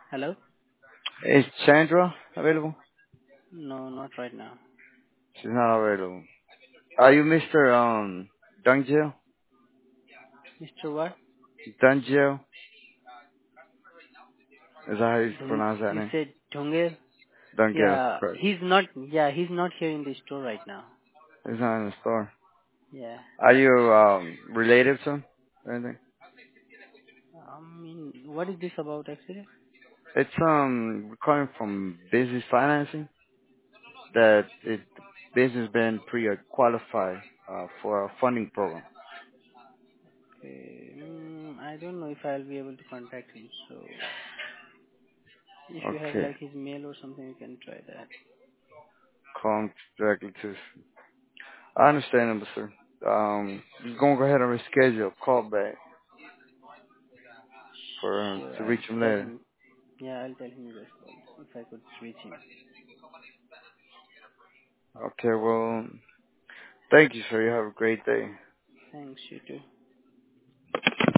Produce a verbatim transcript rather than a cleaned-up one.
Hello? Is Chandra available? No, not right now. She's not available. Are you mister Um Dungjill? mister What? Dungjill? Is that how you Dung, pronounce that you name? said Dungel? Dungjill, Yeah, correct. he's not, yeah, he's not here in the store right now. He's not in the store. Yeah. Are you um related to him? Or anything? I mean, what is this about actually? It's um we're calling from business financing that it business been pre-qualified uh, for a funding program. Okay, mm, I don't know if I'll be able to contact him, so if you have Okay. like his mail or something, you can try that. Call him directly to. I understand, sir. Um, you're gonna go ahead and reschedule a call back for um, Sure, to I'll reach him tell later. him. Yeah, I'll tell him you guys called if I could reach him. Okay, well, thank you, sir. You have a great day. Thanks, you too.